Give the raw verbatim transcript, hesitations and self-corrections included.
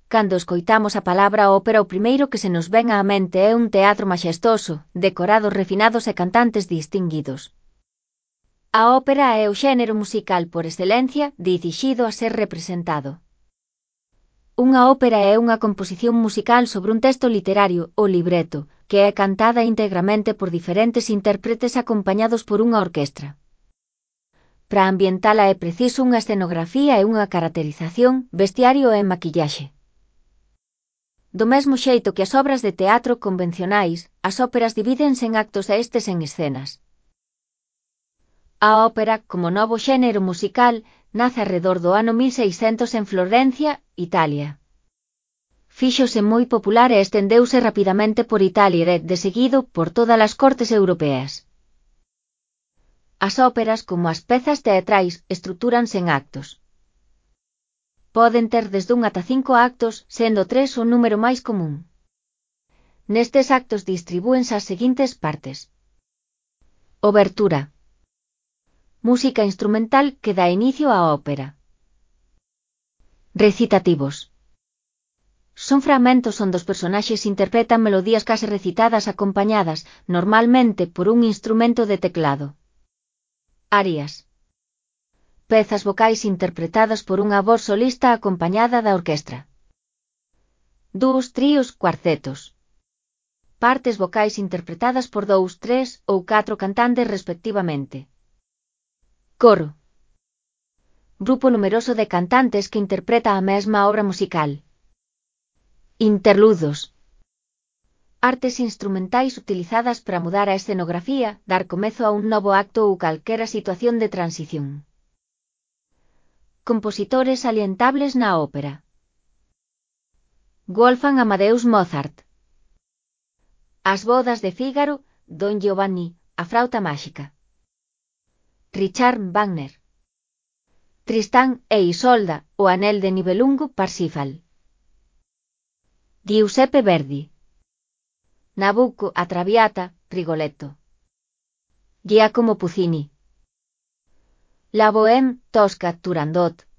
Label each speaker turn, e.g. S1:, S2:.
S1: Cando escoitamos a palabra ópera o primeiro que se nos ven á mente é un teatro maxestoso, decorados refinados e cantantes distinguidos. A ópera é o xénero musical por excelencia dirixido a ser representado. Unha ópera é unha composición musical sobre un texto literario, o libreto, que é cantada integramente por diferentes intérpretes acompañados por unha orquestra. Para ambientala é preciso unha escenografía e unha caracterización, vestiario e maquillaxe. Do mesmo xeito que as obras de teatro convencionais, as óperas divídense en actos e estes en escenas. A ópera, como novo xénero musical, nace arredor do ano mil seiscentos en Florencia, Italia. Fíxose moi popular e estendeuse rapidamente por Italia e, de seguido, por todas as cortes europeas. As óperas, como as pezas teatrais, estrutúranse en actos. Poden ter desde un ata cinco actos, sendo tres o número máis común. Nestes actos distribúense as seguintes partes. Obertura. Música instrumental que dá inicio á ópera. Recitativos. Son fragmentos onde os personaxes interpretan melodías case recitadas acompañadas, normalmente por un instrumento de teclado. Arias. Pezas vocais interpretadas por unha voz solista acompañada da orquestra. Dúos, tríos, cuartetos. Partes vocais interpretadas por dous, tres ou catro cantantes respectivamente. Coro. Grupo numeroso de cantantes que interpreta a mesma obra musical. Interludos. Artes instrumentais utilizadas para mudar a escenografía, dar comezo a un novo acto ou calquera situación de transición. Compositores salientables na ópera. Wolfgang Amadeus Mozart. As bodas de Fígaro, Don Giovanni, a frauta máxica. Richard Wagner. Tristán e Isolda, o anel de Nibelungo, Parsifal. Giuseppe Verdi. Nabucco, a Traviata, Rigoletto. Giacomo Puccini. La Bohème, Tosca, Turandot,